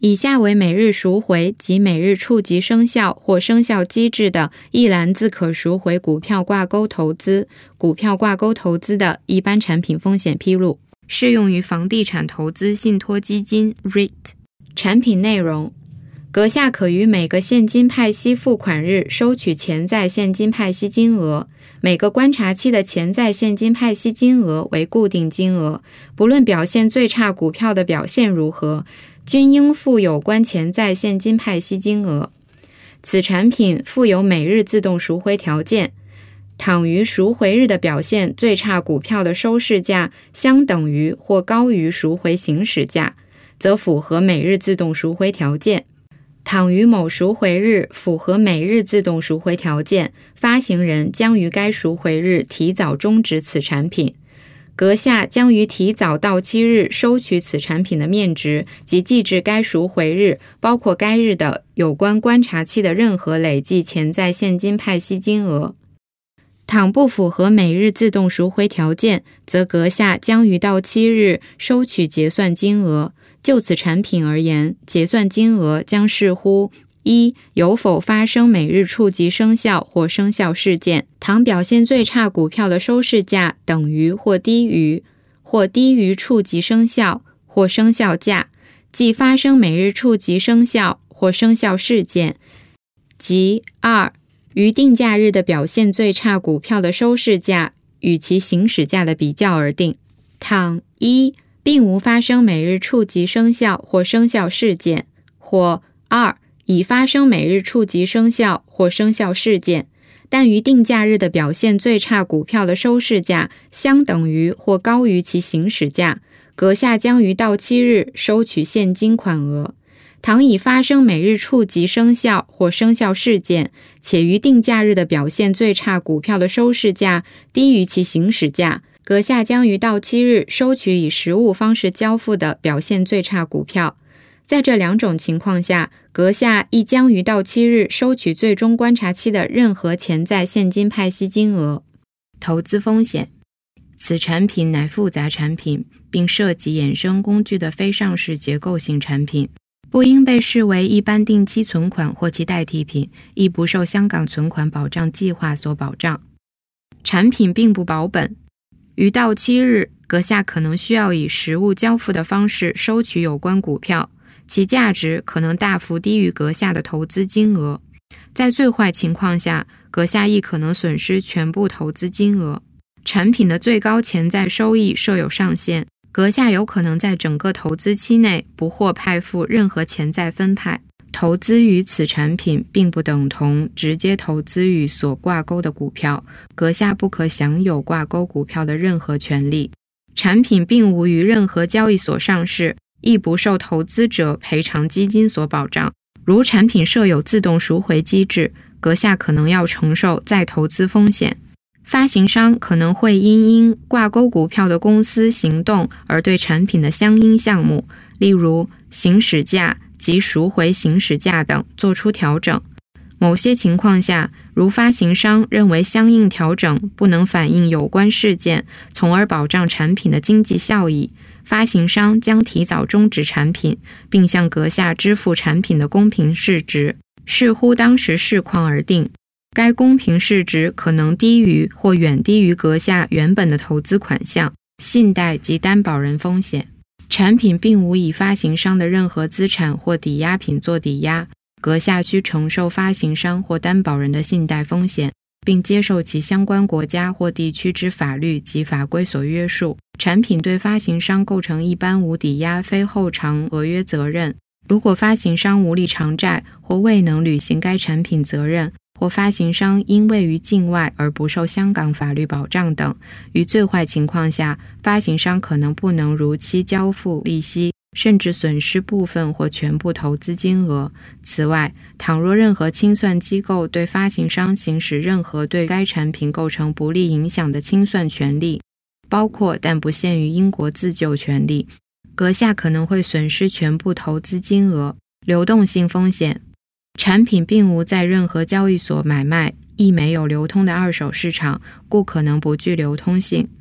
以下为每日赎回及每日触及生效或生效机制的一篮子可赎回股票挂钩投资、股票挂钩投资的一般产品风险披露，适用于房地产投资信托基金 REIT。 产品内容：阁下可于每个现金派息付款日收取潜在现金派息金额，每个观察期的潜在现金派息金额为固定金额，不论表现最差股票的表现如何，均应付有关潜在现金派息金额。此产品附有每日自动赎回条件，倘于赎回日的表现最差股票的收市价相等于或高于赎回行使价，则符合每日自动赎回条件。倘于某赎回日符合每日自动赎回条件，发行人将于该赎回日提早终止此产品。阁下将于提早到期日收取此产品的面值及计至该赎回日，包括该日的有关观察期的任何累计潜在现金派息金额。倘不符合每日自动赎回条件，则阁下将于到期日收取结算金额。就此产品而言，结算金额将视乎一、有否发生每日触及生效或生效事件，倘表现最差股票的收市价等于或低于触及生效或生效价，即发生每日触及生效或生效事件，即二、于定价日的表现最差股票的收市价与其行使价的比较而定。倘一、并无发生每日触及生效或生效事件，或二、已发生每日触及生效或生效事件，但于定价日的表现最差股票的收市价相等于或高于其行使价，阁下将于到期日收取现金款额。倘已发生每日触及生效或生效事件，且于定价日的表现最差股票的收市价低于其行使价，阁下将于到期日收取以实物方式交付的表现最差股票。在这两种情况下，阁下亦将于到期日收取最终观察期的任何潜在现金派息金额。投资风险：此产品乃复杂产品，并涉及衍生工具的非上市结构性产品，不应被视为一般定期存款或其代替品，亦不受香港存款保障计划所保障。产品并不保本，于到期日，阁下可能需要以实物交付的方式收取有关股票，其价值可能大幅低于阁下的投资金额。在最坏情况下，阁下亦可能损失全部投资金额。产品的最高潜在收益设有上限，阁下有可能在整个投资期内不获派付任何潜在分派。投资于此产品并不等同直接投资于所挂钩的股票，阁下不可享有挂钩股票的任何权利。产品并无于任何交易所上市，亦不受投资者赔偿基金所保障。如产品设有自动赎回机制，阁下可能要承受再投资风险。发行商可能会因挂钩股票的公司行动而对产品的相应项目，例如行使价及赎回行使价等做出调整。某些情况下，如发行商认为相应调整不能反映有关事件，从而保障产品的经济效益，发行商将提早终止产品，并向阁下支付产品的公平市值，视乎当时市况而定。该公平市值可能低于或远低于阁下原本的投资款项。信贷及担保人风险：产品并无以发行商的任何资产或抵押品做抵押，阁下需承受发行商或担保人的信贷风险，并接受其相关国家或地区之法律及法规所约束。产品对发行商构成一般无抵押非后偿合约责任。如果发行商无力偿债或未能履行该产品责任，或发行商因位于境外而不受香港法律保障等，于最坏情况下，发行商可能不能如期交付利息，甚至损失部分或全部投资金额。此外，倘若任何清算机构对发行商行使任何对该产品构成不利影响的清算权利，包括但不限于英国自救权利，阁下可能会损失全部投资金额。流动性风险：产品并无在任何交易所买卖，亦没有流通的二手市场，故可能不具流通性。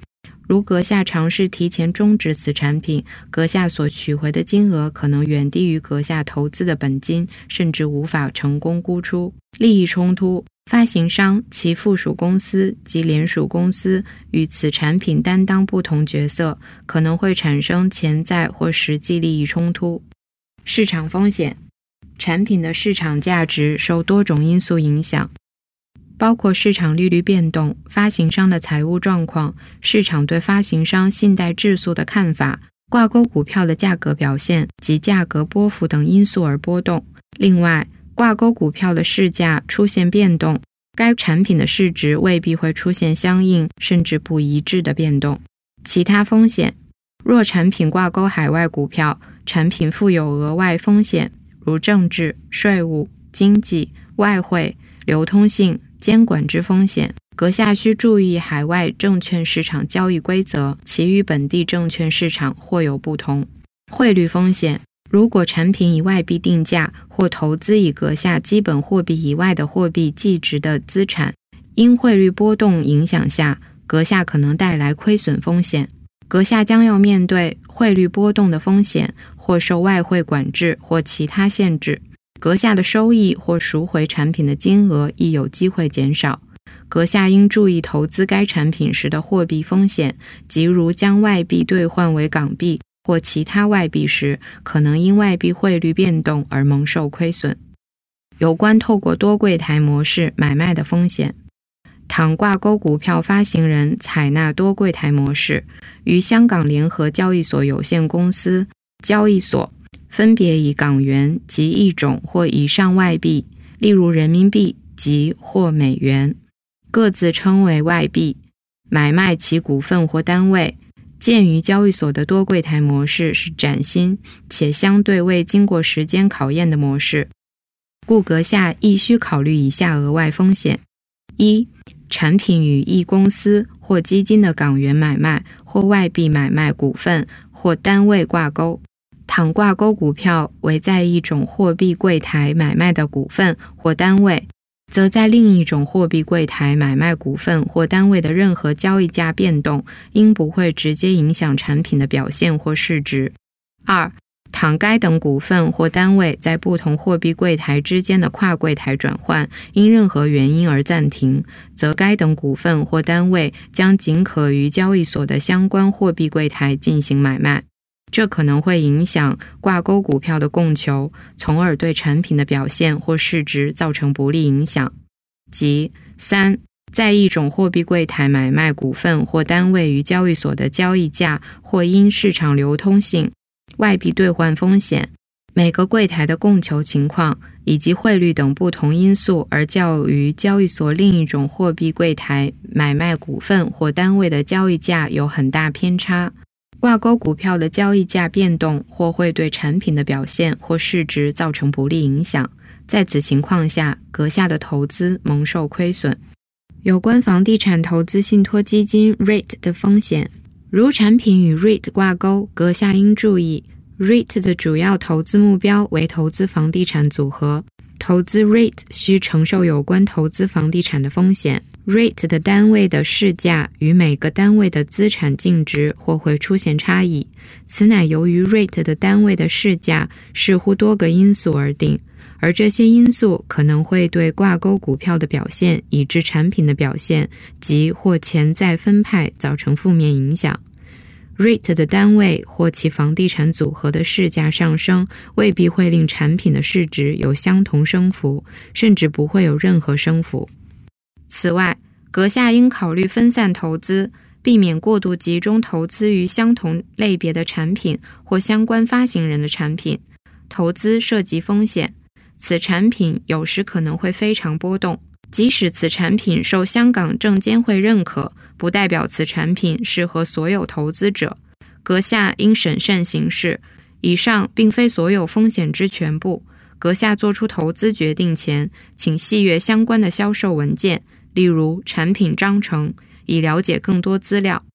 如阁下尝试提前终止此产品，阁下所取回的金额可能远低于阁下投资的本金，甚至无法成功估出。利益冲突，发行商、其附属公司及联属公司与此产品担当不同角色，可能会产生潜在或实际利益冲突。市场风险，产品的市场价值受多种因素影响，包括市场利率变动、发行商的财务状况、市场对发行商信贷质素的看法、挂钩股票的价格表现及价格波幅等因素而波动。另外，挂钩股票的市价出现变动，该产品的市值未必会出现相应甚至不一致的变动。其他风险，若产品挂钩海外股票，产品负有额外风险，如政治、税务、经济、外汇、流通性、监管之风险，阁下需注意海外证券市场交易规则，其与本地证券市场或有不同。汇率风险，如果产品以外币定价或投资以阁下基本货币以外的货币计值的资产，因汇率波动影响下，阁下可能带来亏损风险。阁下将要面对汇率波动的风险，或受外汇管制或其他限制。阁下的收益或赎回产品的金额亦有机会减少。阁下应注意投资该产品时的货币风险，即如将外币兑换为港币或其他外币时，可能因外币汇率变动而蒙受亏损。有关透过多柜台模式买卖的风险，倘挂钩股票发行人采纳多柜台模式，于香港联合交易所有限公司交易所分别以港元及一种或以上外币，例如人民币及或美元，各自称为外币，买卖其股份或单位。鉴于交易所的多柜台模式是崭新且相对未经过时间考验的模式，故阁下亦需考虑以下额外风险：一、产品与一公司或基金的港元买卖或外币买卖股份或单位挂钩。倘挂钩股票为在一种货币柜台买卖的股份或单位，则在另一种货币柜台买卖股份或单位的任何交易价变动，应不会直接影响产品的表现或市值。二、倘该等股份或单位在不同货币柜台之间的跨柜台转换因任何原因而暂停，则该等股份或单位将仅可于交易所的相关货币柜台进行买卖。这可能会影响挂钩股票的供求，从而对产品的表现或市值造成不利影响。即三、在一种货币柜台买卖股份或单位于交易所的交易价，或因市场流通性、外币兑换风险、每个柜台的供求情况以及汇率等不同因素而较于交易所另一种货币柜台买卖股份或单位的交易价有很大偏差。挂钩股票的交易价变动或会对产品的表现或市值造成不利影响，在此情况下，阁下的投资蒙受亏损。有关房地产投资信托基金 REIT 的风险，如产品与 REIT 挂钩，阁下应注意 REIT 的主要投资目标为投资房地产组合，投资 REIT 需承受有关投资房地产的风险。REIT 的单位的市价与每个单位的资产净值或会出现差异，此乃由于 REIT 的单位的市价视乎多个因素而定，而这些因素可能会对挂钩股票的表现以致产品的表现及或潜在分派造成负面影响。REIT 的单位或其房地产组合的市价上升，未必会令产品的市值有相同升幅，甚至不会有任何升幅。此外，阁下应考虑分散投资，避免过度集中投资于相同类别的产品或相关发行人的产品。投资涉及风险，此产品有时可能会非常波动，即使此产品受香港证监会认可，不代表此产品适合所有投资者。阁下应审慎行事，以上并非所有风险之全部。阁下做出投资决定前，请细阅相关的销售文件，例如产品章程，以了解更多资料。